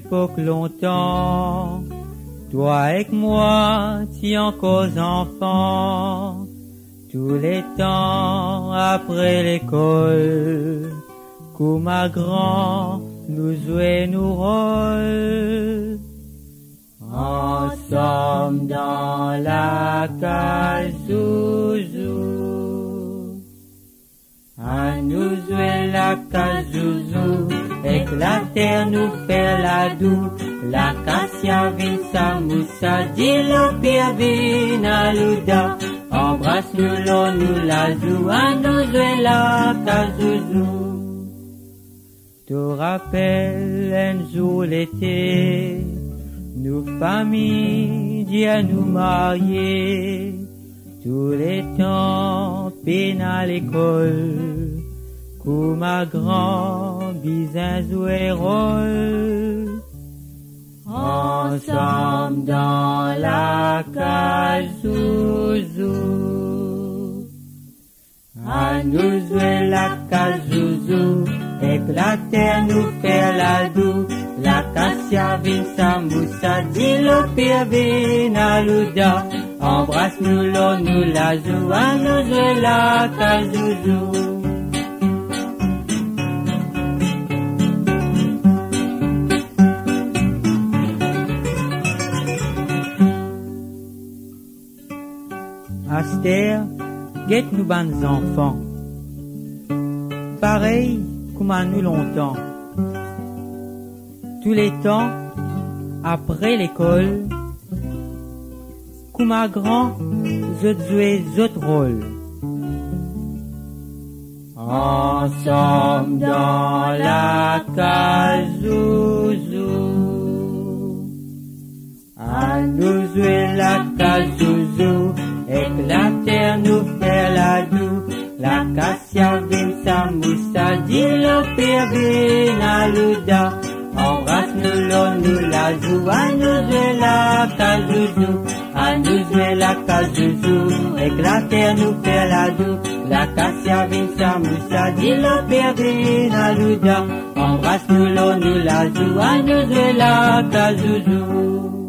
l'époque longtemps, toi et moi, si encore enfants, tous les temps après l'école, comme à grand, nous jouer nos rôles. Ensemble dans la case zouzou, à nous jouer la case zouzou, et que la terre nous fait la doux, la cassia vinsa moussa, dit le pire vina louda, embrasse-nous l'eau, nous la zou, à nous jouer la case zouzou. Tu rappelles un jour l'été, nous familles d'y nous marier, tous les temps peine à l'école, comme à grand bisin jouer rôle. Ensemble dans la case zouzou, à nous jouer la case zouzou, et que la terre nous fait la doux, la cassia vinsa moussa, dit le pire vina louda, embrasse-nous l'eau, nous la zou, à nous jouer la case zouzou. Astère, guette nous bandes enfants, pareil comme à nous longtemps. Tous les temps, après l'école, comme à grand, je jouais autres rôles. Ensemble dans la case zouzou, à nous jouer la case zouzou, et que la terre nous fait la doux, la cassia vinsa moussa, dit le pire vina louda, embrasse-nous l'eau, nous la zou, à nous jouer la case zouzou, à nous jouer la case zouzou, et que la terre nous fait la doux, la cassia vinsa moussa, dit le pire vina louda, embrasse-nous l'eau, nous la zou, à nous jouer la case zouzou.